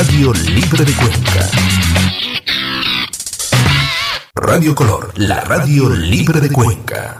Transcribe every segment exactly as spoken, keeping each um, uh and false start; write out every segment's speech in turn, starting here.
Radio Libre de Cuenca. Radio Color, la radio libre de Cuenca.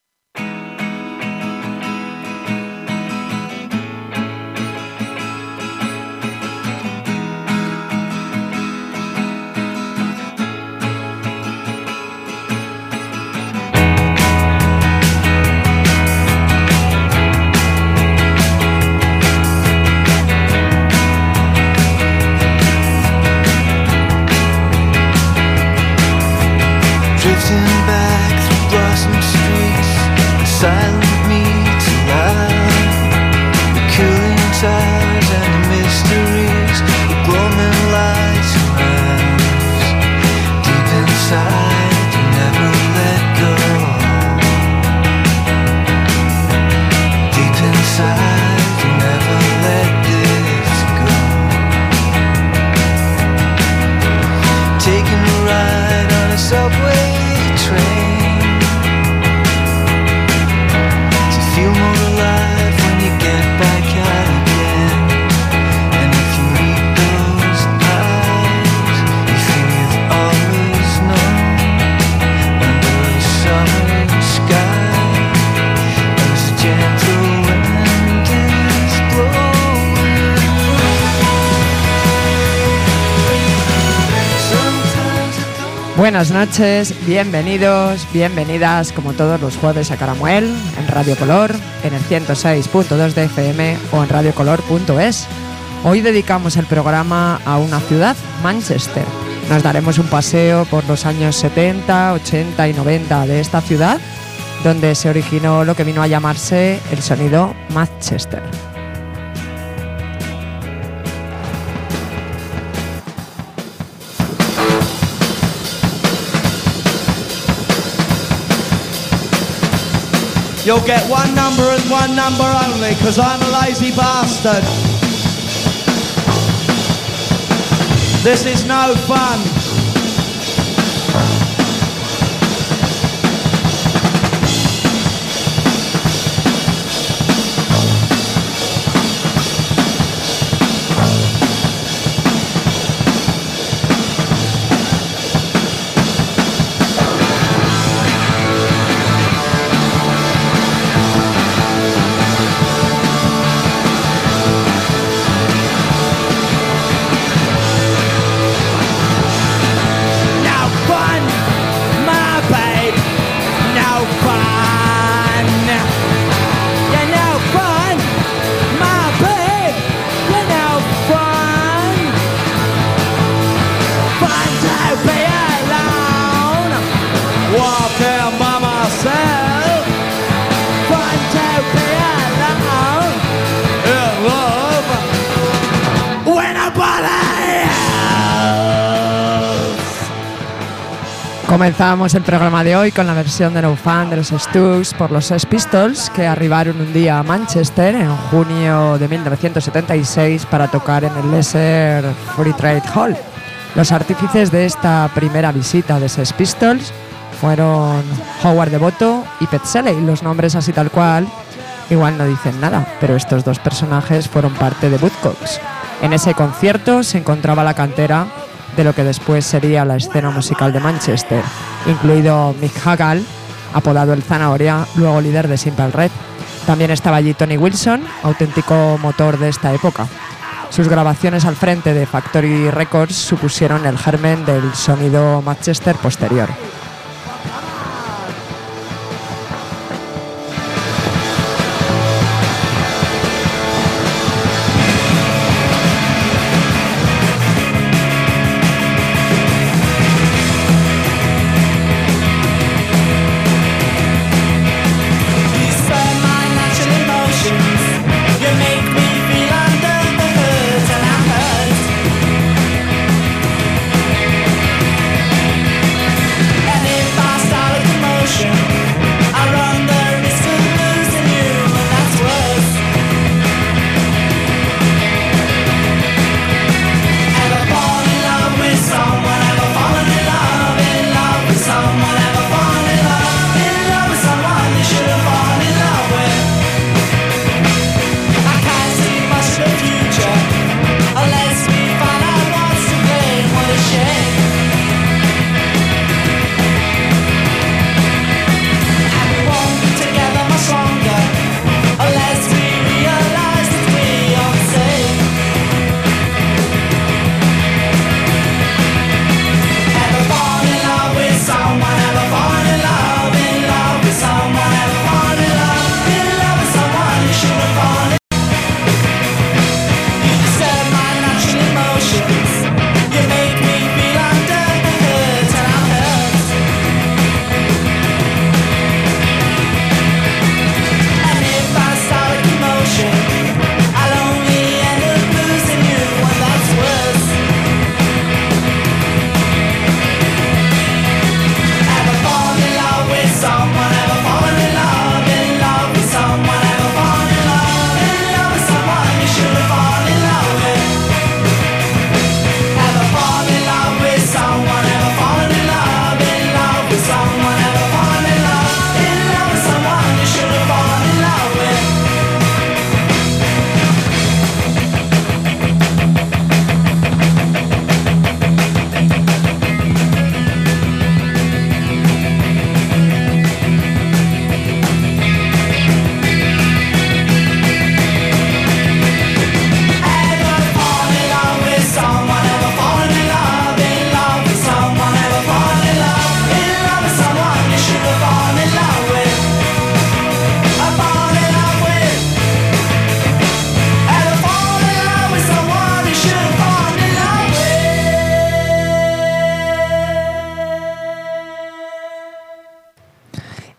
Buenas noches, bienvenidos, bienvenidas como todos los jueves a Caramuel en Radio Color, en el ciento seis punto dos de F M o en radiocolor punto es. Hoy dedicamos el programa a una ciudad, Manchester. Nos daremos un paseo por los años setenta, ochenta y noventa de esta ciudad, donde se originó lo que vino a llamarse el sonido Manchester. You'll get one number and one number only, because I'm a lazy bastard. This is no fun. Comenzamos el programa de hoy con la versión de No Fun de los Stooges por los Sex Pistols, que arribaron un día a Manchester en junio de mil novecientos setenta y seis para tocar en el Leicester Free Trade Hall. Los artífices de esta primera visita de Sex Pistols fueron Howard Devoto y Pet Shelley. Los nombres así tal cual igual no dicen nada, pero estos dos personajes fueron parte de Buzzcocks. En ese concierto se encontraba la cantera de lo que después sería la escena musical de Manchester, incluido Mick Hagall, apodado el Zanahoria, luego líder de Simple Red. También estaba allí Tony Wilson, auténtico motor de esta época. Sus grabaciones al frente de Factory Records supusieron el germen del sonido Manchester posterior. Yeah.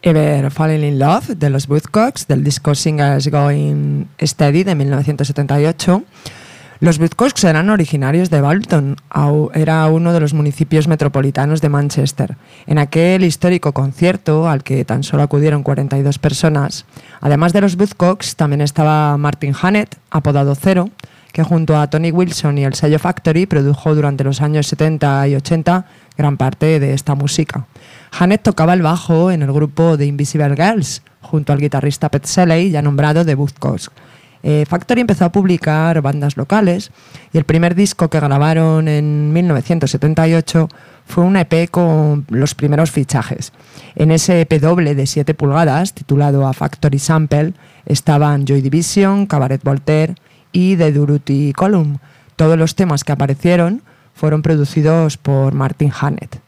Ever Falling in Love de los Buzzcocks, del disco Singles Going Steady de mil novecientos setenta y ocho. Los Buzzcocks eran originarios de Bolton, era uno de los municipios metropolitanos de Manchester. En aquel histórico concierto, al que tan solo acudieron cuarenta y dos personas, además de los Buzzcocks, también estaba Martin Hannett, apodado Cero, que junto a Tony Wilson y el sello Factory produjo durante los años setenta y ochenta gran parte de esta música. Hannett tocaba el bajo en el grupo The Invisible Girls, junto al guitarrista Pet Shelley, ya nombrado The Buzzcocks. Eh, Factory empezó a publicar bandas locales y el primer disco que grabaron en mil novecientos setenta y ocho fue un E P con los primeros fichajes. En ese E P doble de siete pulgadas, titulado A Factory Sample, estaban Joy Division, Cabaret Voltaire y The Durruti Column. Todos los temas que aparecieron fueron producidos por Martin Hannett.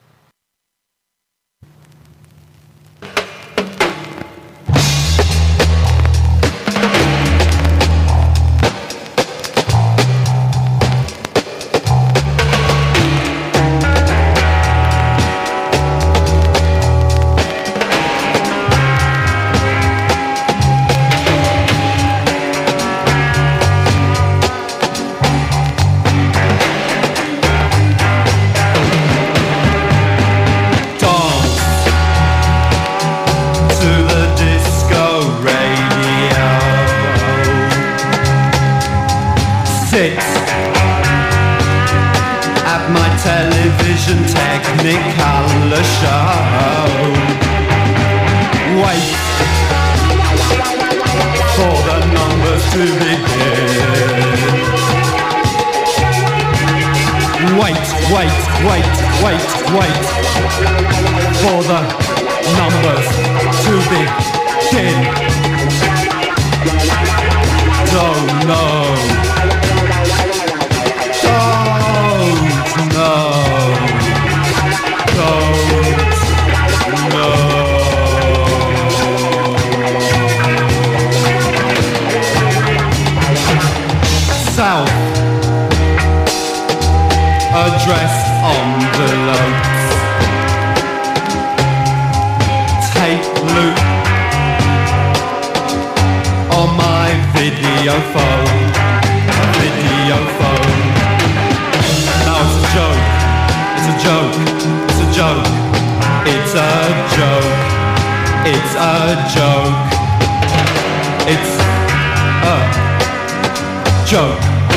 Technicolor show. Wait for the numbers to begin. Wait, wait, wait, wait, wait for the numbers to begin. Don't know. Don't know. South address envelopes, tape loop on my video phone, video phone. Now it's a joke, it's a joke, it's a joke, it's a joke, it's a joke, it's a joke.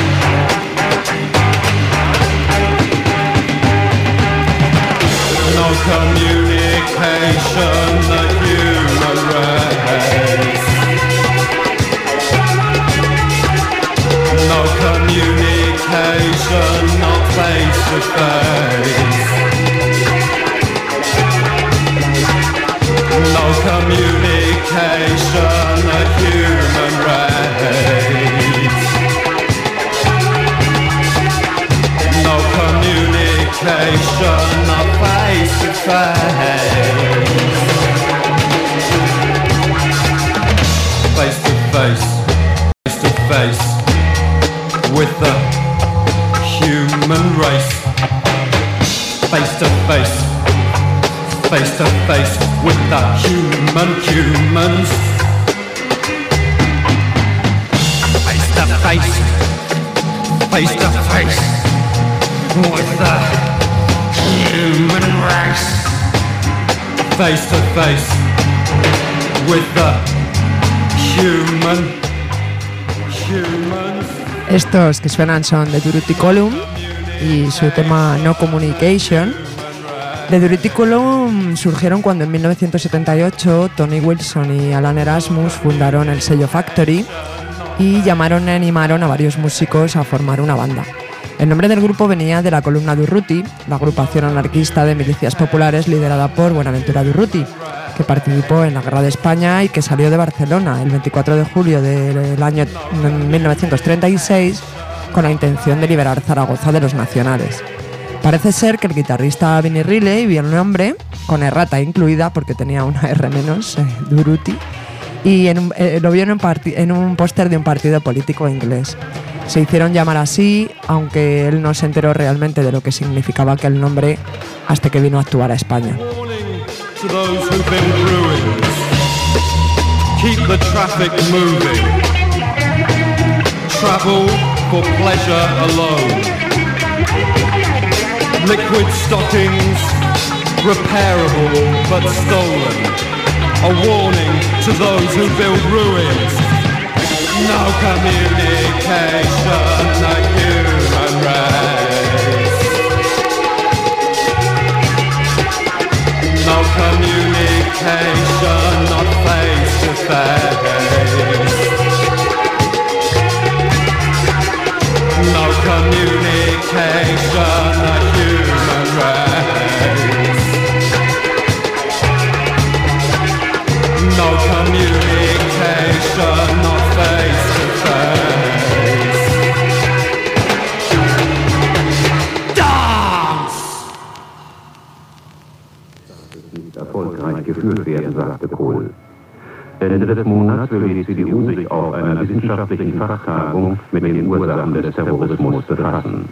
No communication, the human race. No communication, not face to face. No communication, the human race. No communication, not face to face. Face to face, face to face with the human race. Face to face, face to face with the human humans. Face to face, face to face with the human race. Face to face with the human humans. Estos que suenan son The Durruti Column y su tema No Communication. The Durruti Column surgieron cuando en mil novecientos setenta y ocho Tony Wilson y Alan Erasmus fundaron el sello Factory y llamaron y animaron a varios músicos a formar una banda. El nombre del grupo venía de la columna Durruti, la agrupación anarquista de milicias populares liderada por Buenaventura Durruti, que participó en la Guerra de España y que salió de Barcelona el veinticuatro de julio del año mil novecientos treinta y seis con la intención de liberar Zaragoza de los nacionales. Parece ser que el guitarrista Vinnie Riley vio el nombre, con errata incluida porque tenía una R menos, eh, Durruti, y en un, eh, lo vio en un, en un póster de un partido político inglés. Se hicieron llamar así, aunque él no se enteró realmente de lo que significaba aquel nombre hasta que vino a actuar a España. To those who've been ruined, keep the traffic moving. Travel for pleasure alone. Liquid stockings, repairable but stolen. A warning to those who build ruins. No communication, the human race. No communication, not face to face. No communication, the human race. No communication, not face to face. Dance! Nicht erfolgreich geführt werden, sagte Kohl. Ende des Monats will die C D U sich auf einer wissenschaftlichen Fachtagung mit den Ursachen des Terrorismus befassen.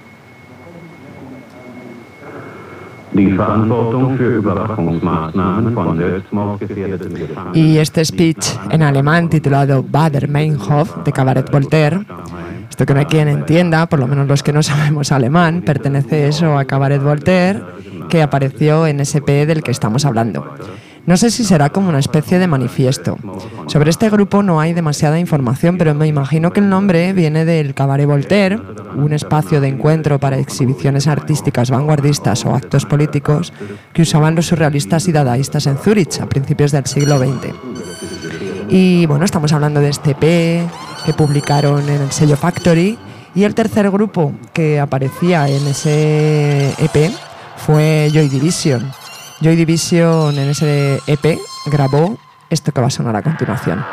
Die Verantwortung für Überwachungsmaßnahmen von selbstmordgefährdeten Gefangenen. Y este speech en alemán titulado Baader-Meinhof de Cabaret Voltaire, esto que no hay quien entienda, por lo menos los que no sabemos alemán, pertenece eso a Cabaret Voltaire, que apareció en ese P del que estamos hablando. No sé si será como una especie de manifiesto. Sobre este grupo no hay demasiada información, pero me imagino que el nombre viene del Cabaret Voltaire, un espacio de encuentro para exhibiciones artísticas vanguardistas o actos políticos que usaban los surrealistas y dadaístas en Zúrich a principios del siglo veinte. Y bueno, estamos hablando de este E P que publicaron en el sello Factory, y el tercer grupo que aparecía en ese E P fue Joy Division. Joy Division en ese E P grabó esto que va a sonar a continuación.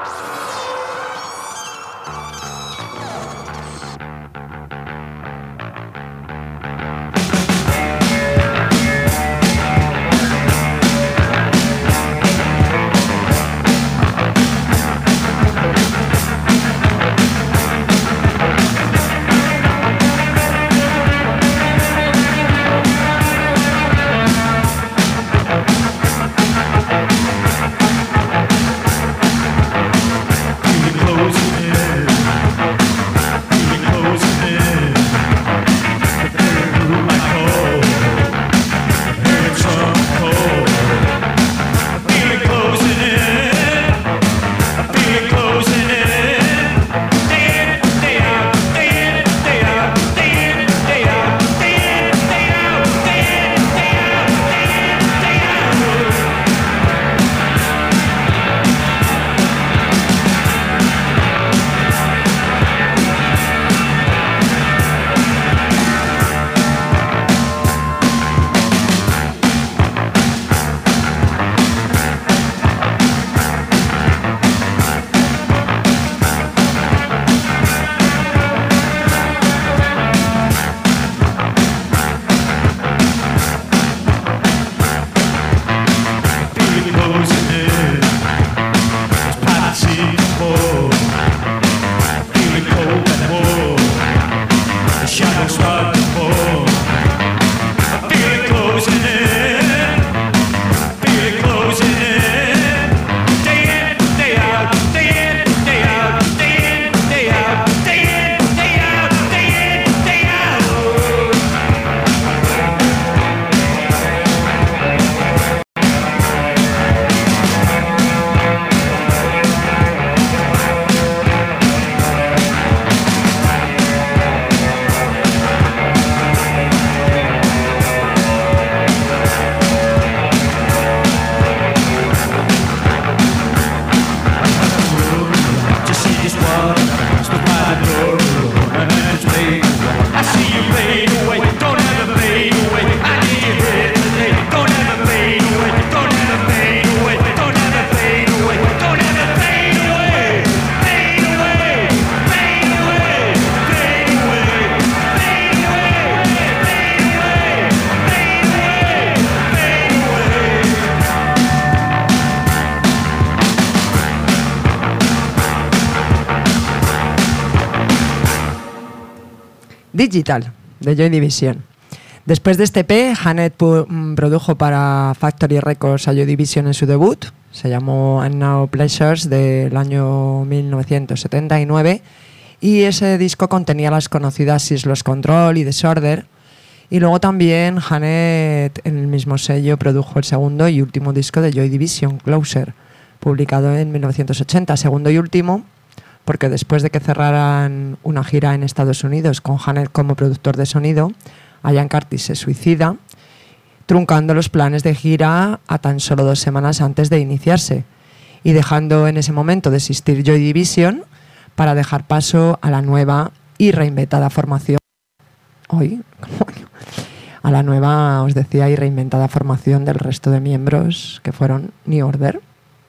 Digital, de Joy Division. Después de este E P, Hanet produjo para Factory Records a Joy Division en su debut, Se llamó And Now Pleasures, del año mil novecientos setenta y nueve, y ese disco contenía las conocidas Lost Control y Disorder. Y luego también Janet, en el mismo sello, produjo el segundo y último disco de Joy Division, Closer, publicado en mil novecientos ochenta. Segundo y último porque después de que cerraran una gira en Estados Unidos con Janet como productor de sonido, Ian Curtis se suicida, truncando los planes de gira a tan solo dos semanas antes de iniciarse y dejando en ese momento de existir Joy Division para dejar paso a la nueva y reinventada formación. Hoy, a la nueva, os decía, y reinventada formación del resto de miembros, que fueron New Order.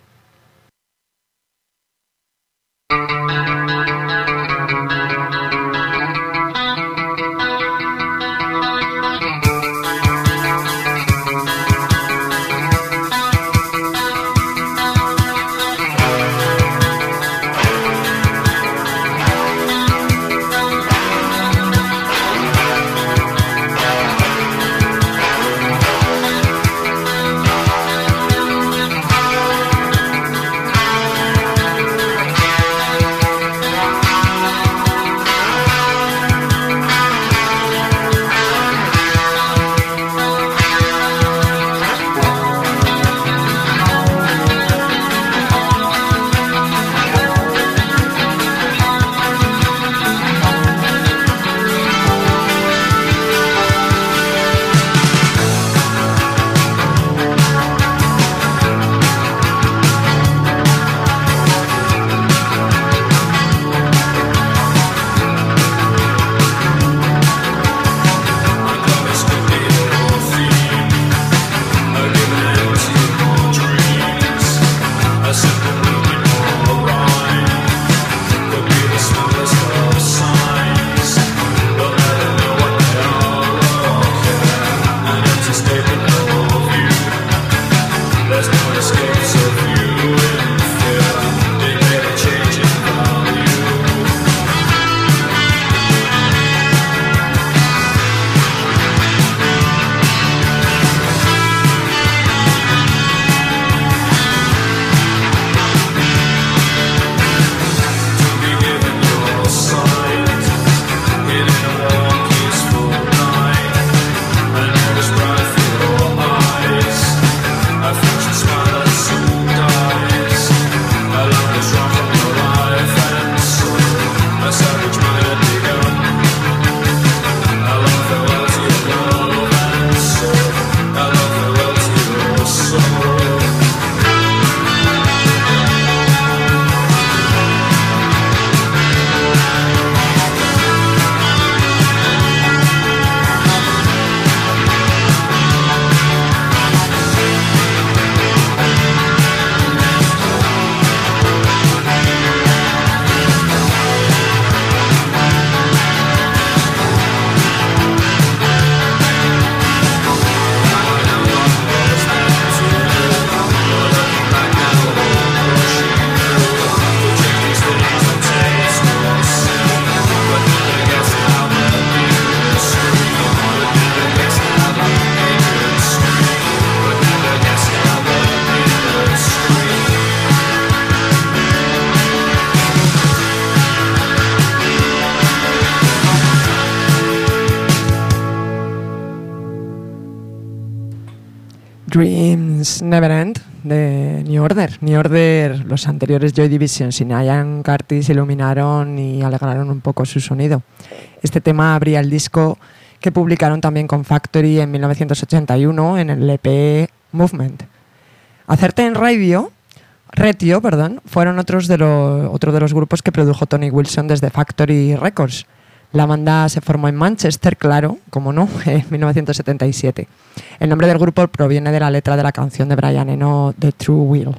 Dreams Never End de New Order. New Order, los anteriores Joy Division sin Ian Curtis iluminaron y alegraron un poco su sonido. Este tema abría el disco que publicaron también con Factory en mil novecientos ochenta y uno en el E P Movement. Hacerte en Radio, Retio, perdón, fueron otros de los, otro de los grupos que produjo Tony Wilson desde Factory Records. La banda se formó en Manchester, claro, como no, en mil novecientos setenta y siete. El nombre del grupo proviene de la letra de la canción de Brian Eno, The True Will.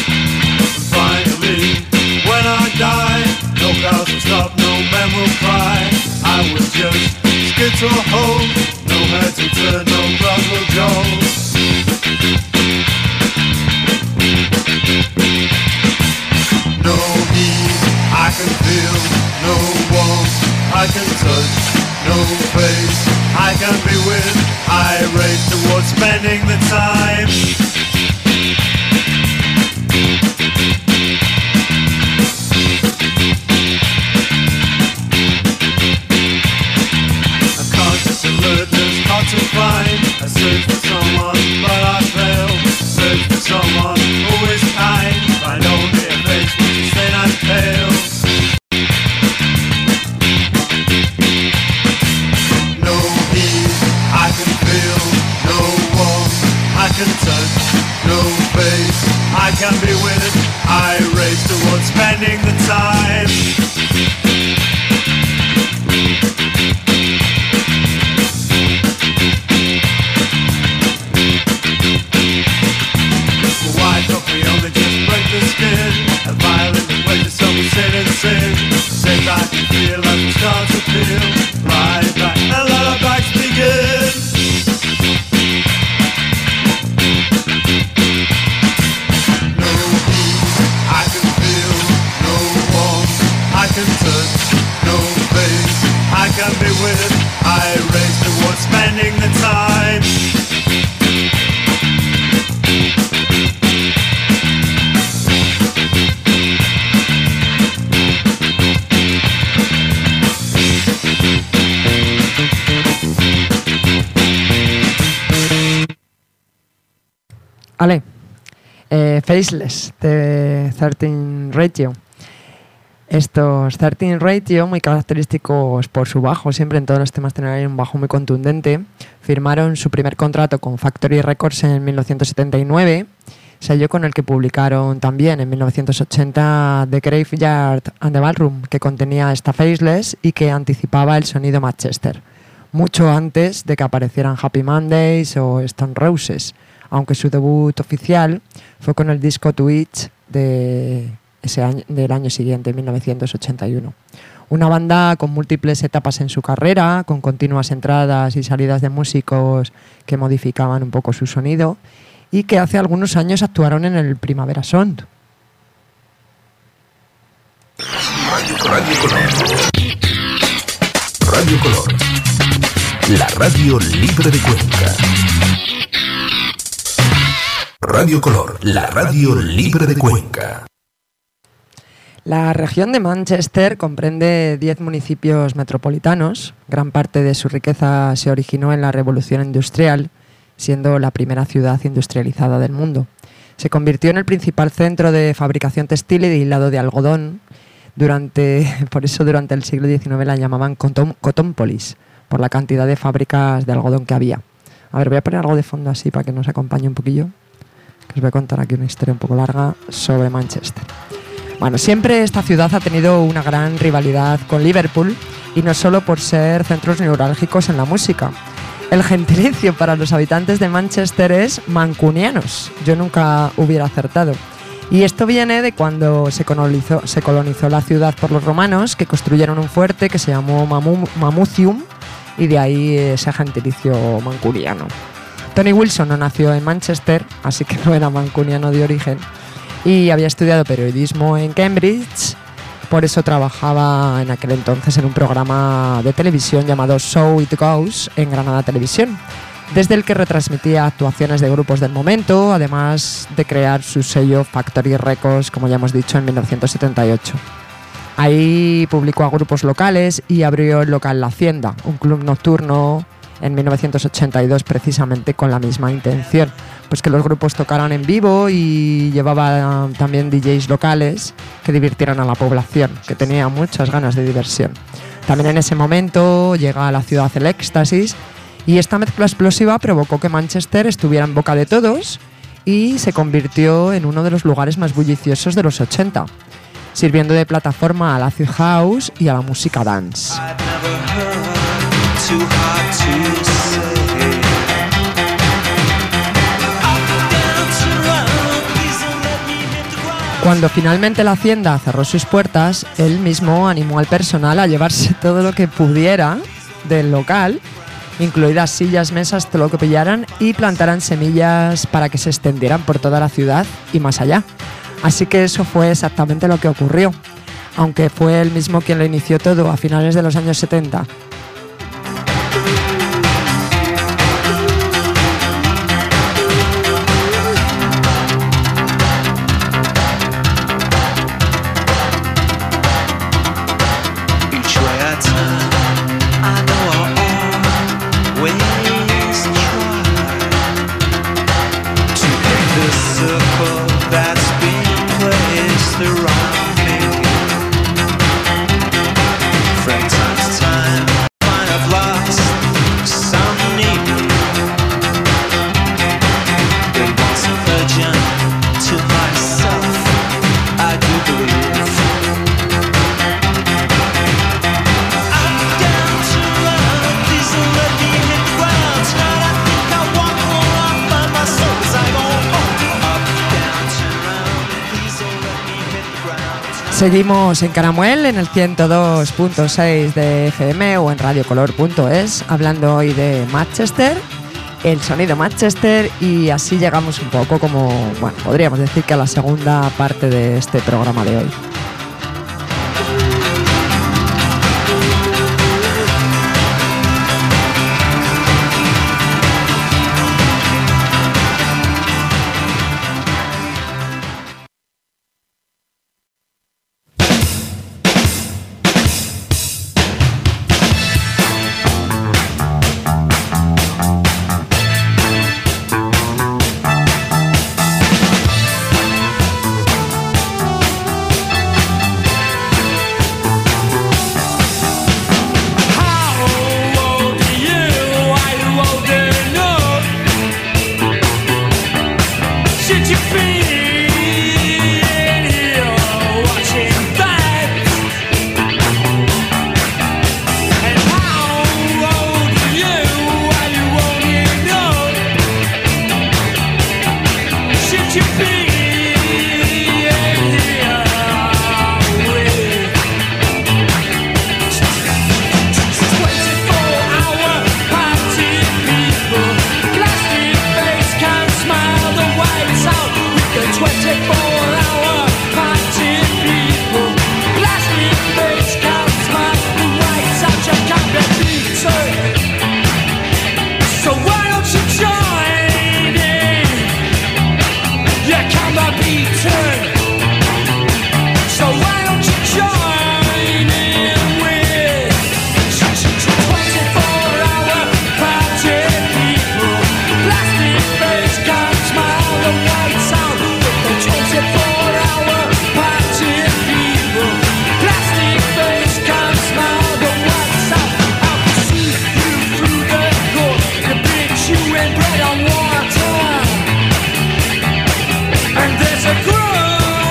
Stop, no man will cry. to hold, no head to turn, no ground will jolt. No heat, I can feel, no warmth, I can touch, no face, I can be with, I race towards spending the time. A conscious alertness, hard to find, I search for someone, but I fail, search for someone, always kind, find only a face which is thin and pale. No heat, I can feel, no warmth, I can touch, no face, I can be with it, I race towards spending the time. Why don't we only just break the skin? A violin that plays us so we sit and sing. Sit back and feel as we start to feel. Lie back and let our backs begin. No heat, I can feel, no warmth, I can touch, no face, I can be with it, I race towards spending the time. Ale, eh, Faceless de thirteen Ratio. Estos thirteen Ratio, muy característicos por su bajo, siempre en todos los temas tienen un bajo muy contundente, firmaron su primer contrato con Factory Records en mil novecientos setenta y nueve, sello con el que publicaron también en mil novecientos ochenta The Graveyard and the Ballroom, que contenía esta Faceless y que anticipaba el sonido Manchester, mucho antes de que aparecieran Happy Mondays o Stone Roses, aunque su debut oficial fue con el disco Twitch de ese año, del año siguiente, mil novecientos ochenta y uno. Una banda con múltiples etapas en su carrera, con continuas entradas y salidas de músicos que modificaban un poco su sonido y que hace algunos años actuaron en el Primavera Sound. Radio, Radio Color. Radio Color. La radio libre de Cuenca. Radio Color, la radio libre de Cuenca. La región de Manchester comprende diez municipios metropolitanos. Gran parte de su riqueza se originó en la Revolución Industrial, siendo la primera ciudad industrializada del mundo. Se convirtió en el principal centro de fabricación textil y de hilado de algodón. Durante, por eso durante el siglo diecinueve la llamaban Cottónpolis, por la cantidad de fábricas de algodón que había. A ver, voy a poner algo de fondo así para que nos acompañe un poquillo. Os voy a contar aquí una historia un poco larga sobre Manchester. Bueno, siempre esta ciudad ha tenido una gran rivalidad con Liverpool, y no solo por ser centros neurálgicos en la música. El gentilicio para los habitantes de Manchester es mancunianos. Yo nunca hubiera acertado. Y esto viene de cuando se colonizó, se colonizó la ciudad por los romanos, que construyeron un fuerte que se llamó Mamu, Mamutium, y de ahí ese gentilicio mancuniano. Tony Wilson no nació en Manchester, así que no era mancuniano de origen, y había estudiado periodismo en Cambridge. Por eso trabajaba en aquel entonces en un programa de televisión llamado So It Goes en Granada Televisión, desde el que retransmitía actuaciones de grupos del momento, además de crear su sello Factory Records, como ya hemos dicho, en mil novecientos setenta y ocho. Ahí publicó a grupos locales y abrió el local La Hacienda, un club nocturno, en mil novecientos ochenta y dos, precisamente con la misma intención, pues que los grupos tocaran en vivo, y llevaba también D Js locales que divirtieran a la población, que tenía muchas ganas de diversión. También en ese momento llega a la ciudad el éxtasis, y esta mezcla explosiva provocó que Manchester estuviera en boca de todos y se convirtió en uno de los lugares más bulliciosos de los ochenta, sirviendo de plataforma al acid house y a la música dance. Cuando finalmente la Hacienda cerró sus puertas, él mismo animó al personal a llevarse todo lo que pudiera del local, incluidas sillas, mesas, todo lo que pillaran, y plantaran semillas para que se extendieran por toda la ciudad y más allá. Así que eso fue exactamente lo que ocurrió, aunque fue él mismo quien lo inició todo a finales de los años setenta. Seguimos en Caramuel, en el ciento dos punto seis de F M o en radiocolor punto es, hablando hoy de Manchester, el sonido Manchester, y así llegamos un poco como, bueno, podríamos decir que a la segunda parte de este programa de hoy. And there's a grove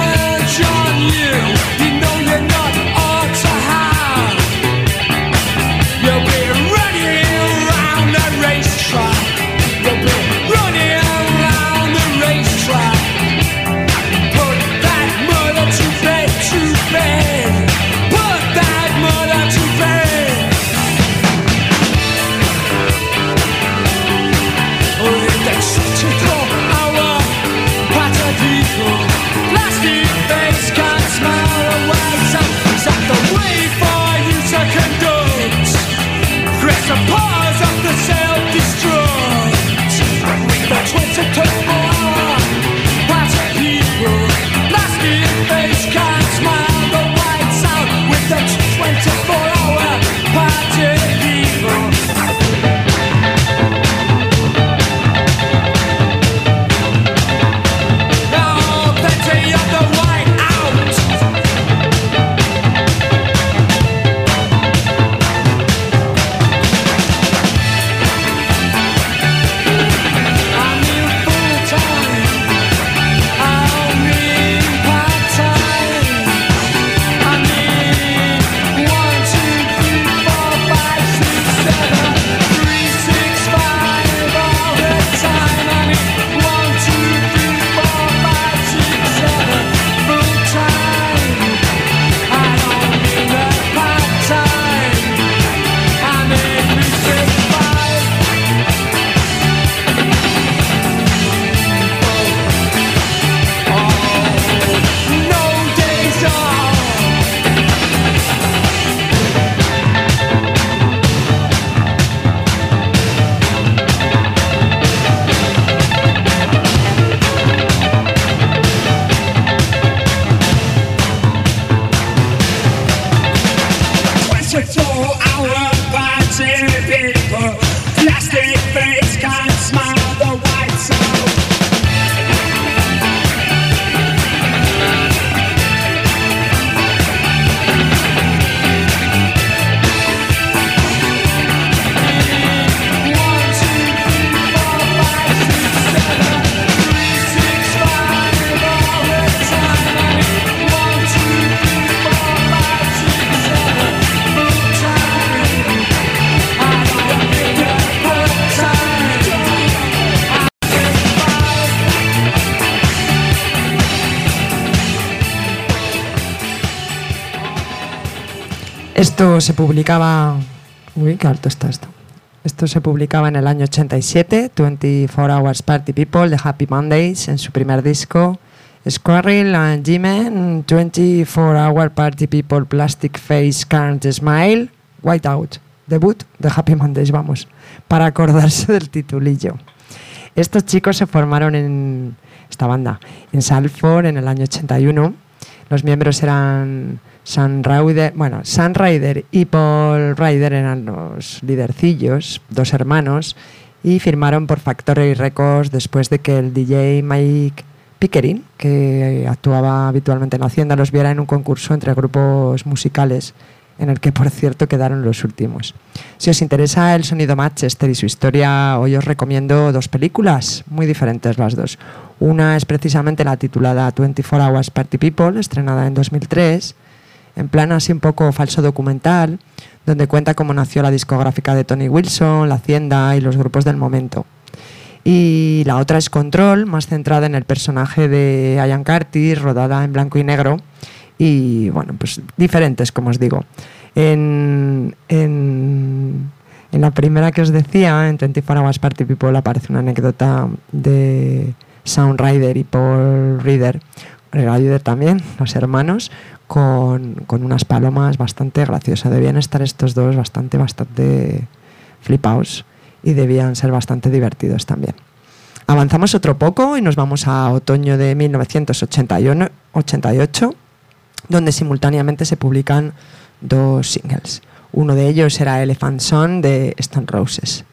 Esto se publicaba... Uy, qué alto está esto. Esto se publicaba en el año ochenta y siete, veinticuatro Hours Party People, de Happy Mondays, en su primer disco. Squirrel and G-Man, veinticuatro Hour Party People, Plastic Face, Can't Smile, Whiteout. Debut de Happy Mondays, vamos, para acordarse del titulillo. Estos chicos se formaron en esta banda, en Salford, en el año ochenta y uno. Los miembros eran Sam Ryder, bueno, Sam Ryder y Paul Ryder eran los lidercillos, dos hermanos, y firmaron por Factory Records después de que el D J Mike Pickering, que actuaba habitualmente en la Hacienda, los viera en un concurso entre grupos musicales, en el que, por cierto, quedaron los últimos. Si os interesa el sonido Manchester y su historia, hoy os recomiendo dos películas, muy diferentes las dos. Una es precisamente la titulada veinticuatro Hours Party People, estrenada en dos mil tres, en plan así un poco falso documental, donde cuenta cómo nació la discográfica de Tony Wilson, la Hacienda y los grupos del momento. Y la otra es Control, más centrada en el personaje de Ian Curtis, rodada en blanco y negro, y bueno, pues diferentes, como os digo. En, en, en la primera que os decía, en veinticuatro Hours Party People, aparece una anécdota de Sam Ryder y Paul Ryder, Ryder también, los hermanos, con, con unas palomas bastante graciosas. Debían estar estos dos bastante, bastante flipaos y debían ser bastante divertidos también. Avanzamos otro poco y nos vamos a otoño de mil novecientos ochenta y ocho, donde simultáneamente se publican dos singles. Uno de ellos era Elephant Song de Stone Roses.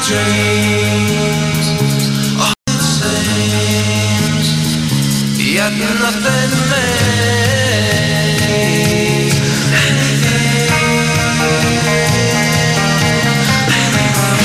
dreams are the same, yet nothing means anything anymore.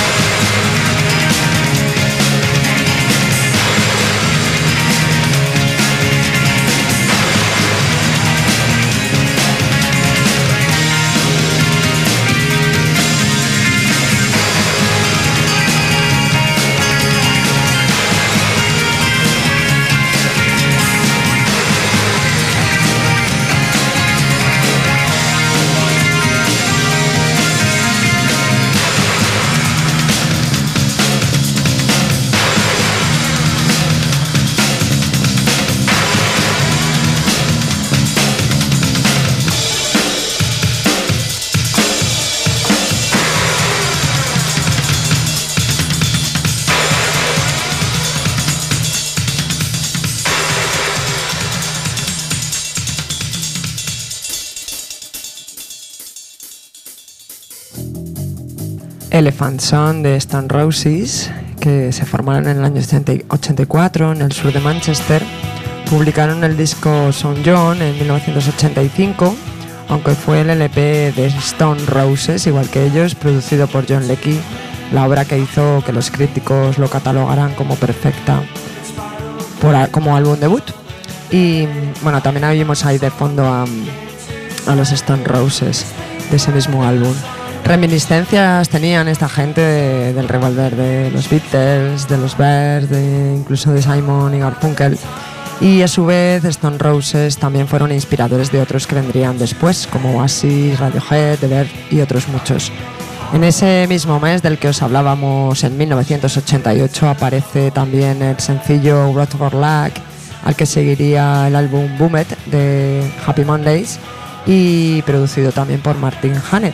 Elephant Son de Stone Roses, que se formaron en el año ochenta y cuatro en el sur de Manchester. Publicaron el disco Son John en mil novecientos ochenta y cinco, aunque fue el L P de Stone Roses, igual que ellos, producido por John Leckie, la obra que hizo que los críticos lo catalogaran como perfecta por, como álbum debut. Y bueno, también vimos ahí de fondo a, a los Stone Roses de ese mismo álbum. Reminiscencias tenían esta gente de, del Revolver, de los Beatles, de los Bears, de, incluso de Simon y Garfunkel. Y a su vez Stone Roses también fueron inspiradores de otros que vendrían después, como Oasis, Radiohead, The Verve y otros muchos. En ese mismo mes del que os hablábamos, en mil novecientos ochenta y ocho, aparece también el sencillo Road for Luck, al que seguiría el álbum Boom It de Happy Mondays, y producido también por Martin Hannett.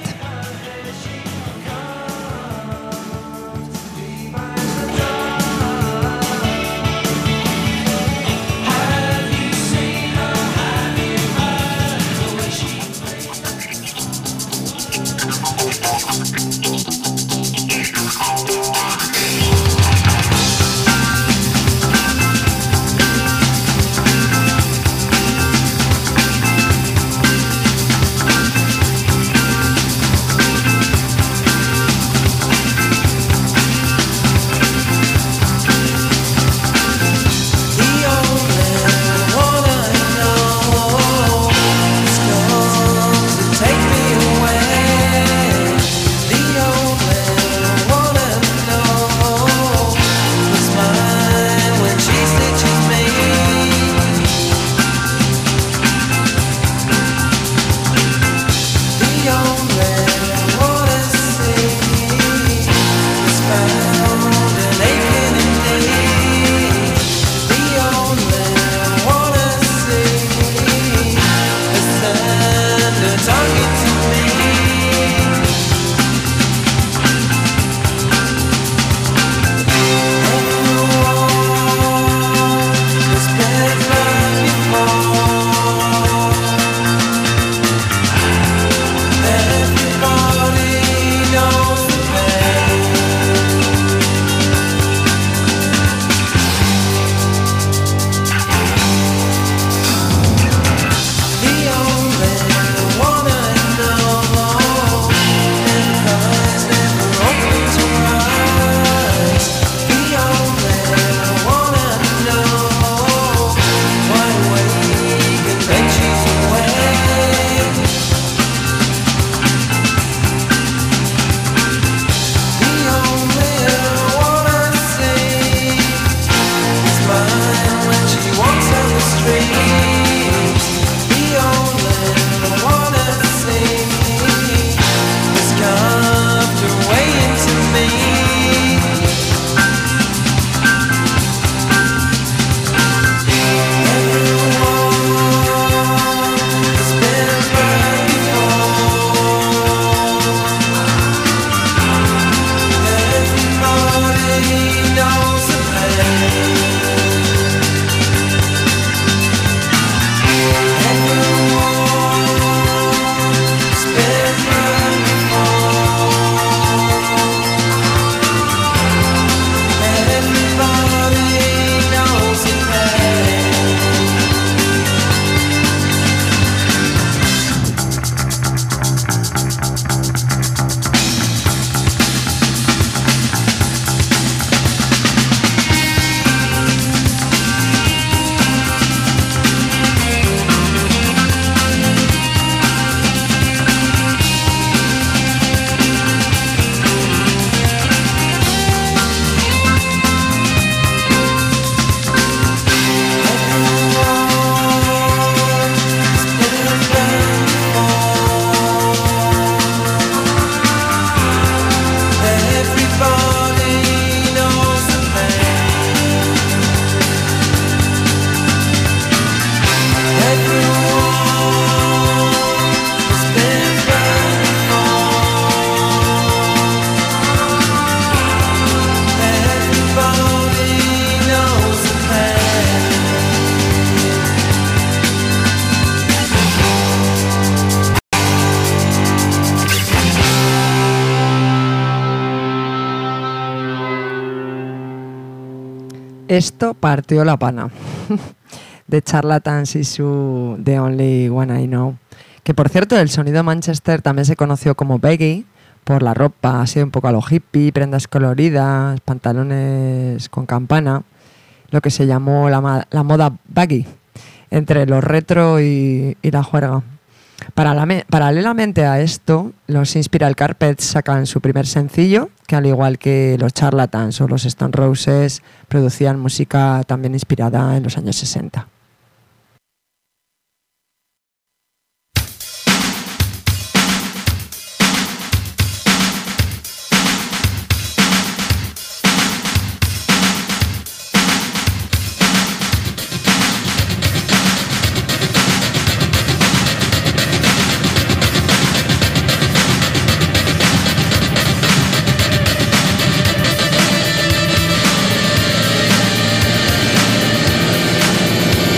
Esto partió la pana. The Charlatans y su The Only One I Know. Que por cierto, el sonido Manchester también se conoció como Baggy por la ropa, así un poco a lo hippie, prendas coloridas, pantalones con campana, lo que se llamó la, la moda baggy, entre lo retro y, y la juerga. Paralame, paralelamente a esto, los Inspiral Carpets sacan su primer sencillo, que al igual que los Charlatans o los Stone Roses, producían música también inspirada en los años sesenta. Thank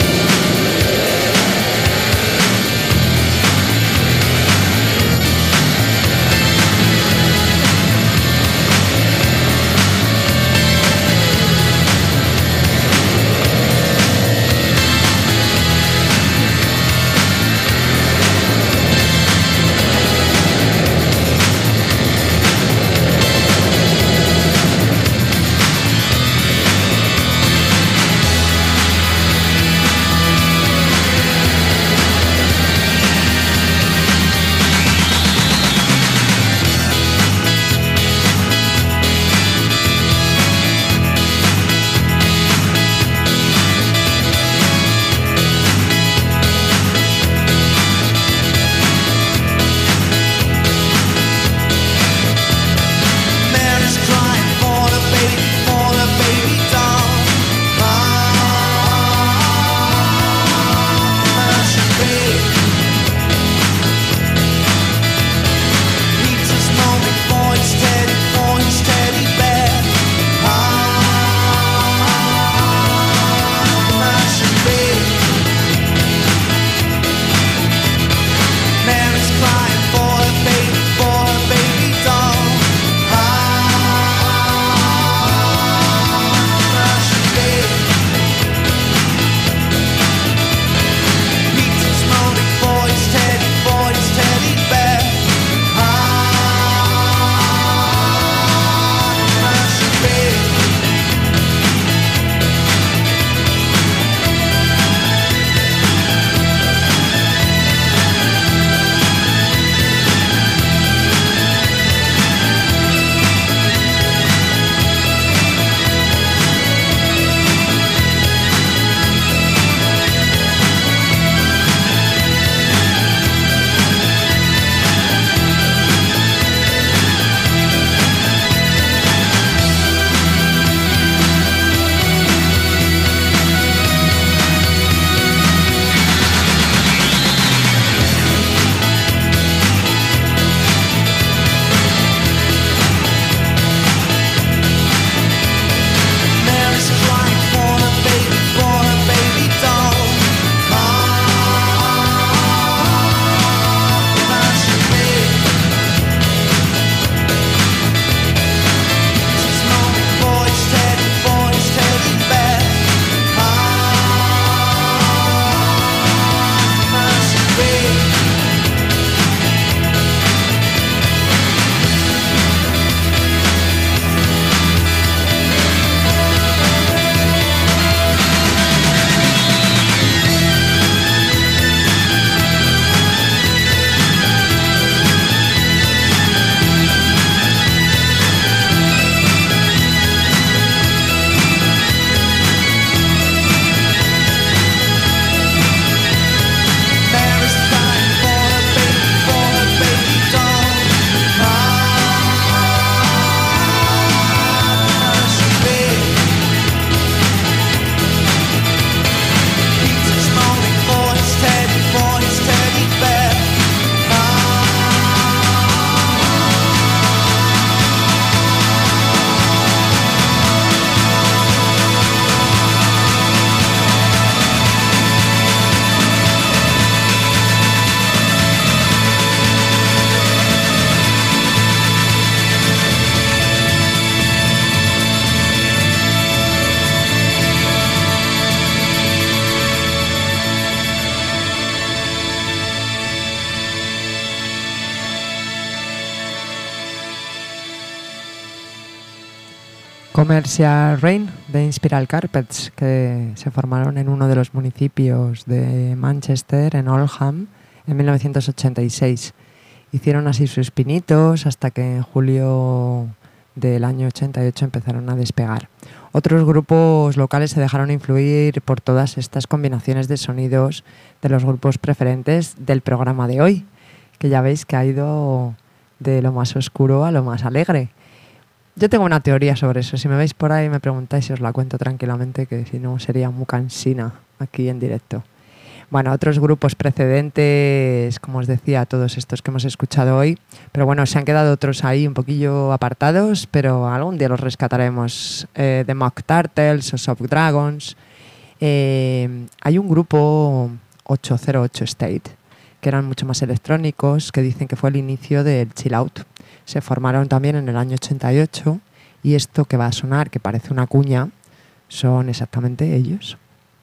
Commercial Rain de Inspiral Carpets, que se formaron en uno de los municipios de Manchester, en Oldham, en mil novecientos ochenta y seis. Hicieron así sus pinitos hasta que en julio del año ochenta y ocho empezaron a despegar. Otros grupos locales se dejaron influir por todas estas combinaciones de sonidos de los grupos preferentes del programa de hoy, que ya veis que ha ido de lo más oscuro a lo más alegre. Yo tengo una teoría sobre eso. Si me veis por ahí y me preguntáis, os la cuento tranquilamente, que si no sería muy cansina aquí en directo. Bueno, otros grupos precedentes, como os decía, todos estos que hemos escuchado hoy, pero bueno, se han quedado otros ahí un poquillo apartados, pero algún día los rescataremos. Eh, The Mock Turtles o Soft Dragons. Eh, hay un grupo ocho cero ocho State, que eran mucho más electrónicos, que dicen que fue el inicio del chill out. Se formaron también en el año ochenta y ocho y esto que va a sonar, que parece una cuña, son exactamente ellos.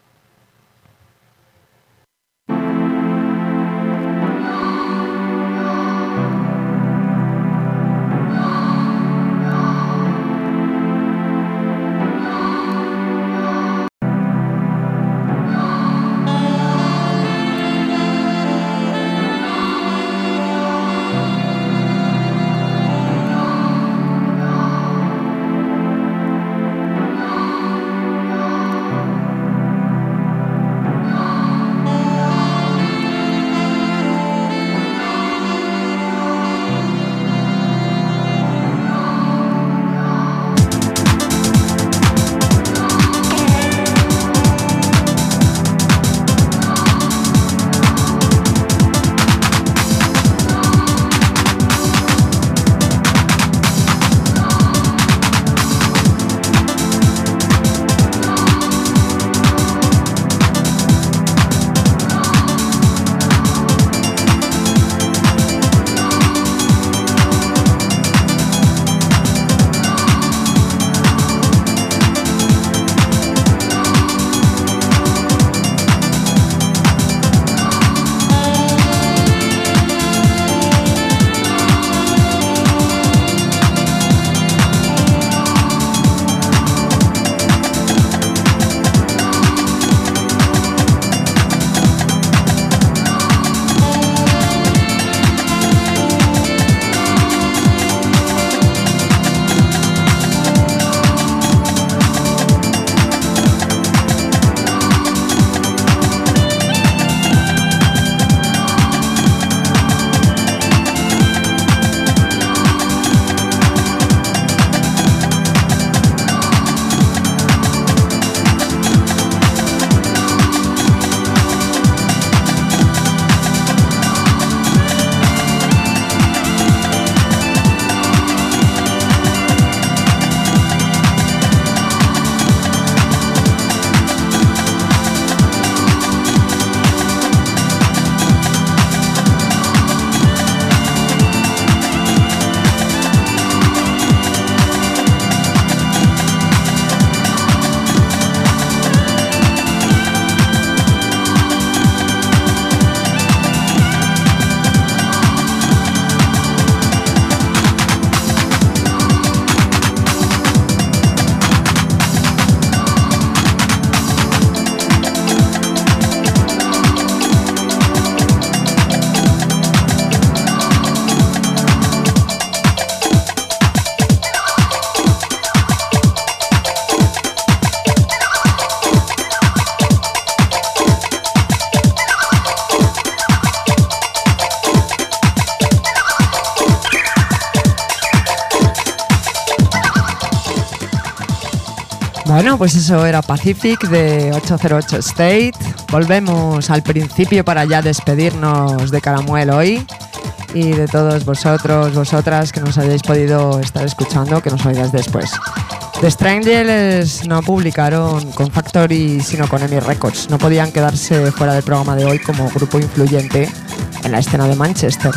Bueno, pues eso era Pacific de ocho cero ocho State. Volvemos al principio para ya despedirnos de Caramuel hoy y de todos vosotros, vosotras que nos hayáis podido estar escuchando, que nos oigáis después. The Strangers no publicaron con Factory sino con EMI Records. No podían quedarse fuera del programa de hoy como grupo influyente en la escena de Manchester.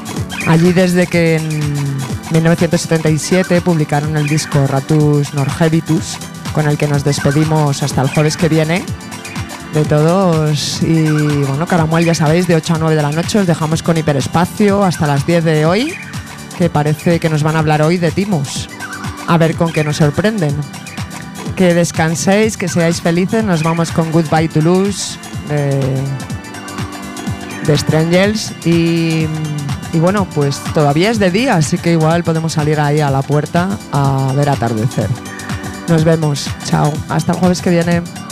Allí desde que en mil novecientos setenta y siete publicaron el disco Ratus Norhebitus, con el que nos despedimos hasta el jueves que viene de todos. Y bueno, Caramuel, ya sabéis, de ocho a nueve de la noche os dejamos con hiperespacio hasta las diez de hoy, que parece que nos van a hablar hoy de Timus. a ver con qué nos sorprenden. Que descanséis, que seáis felices. Nos vamos con Goodbye Toulouse de, de Strangers. Y, y bueno, pues todavía es de día, así que igual podemos salir ahí a la puerta a ver atardecer. Nos vemos. Chao. Hasta el jueves que viene.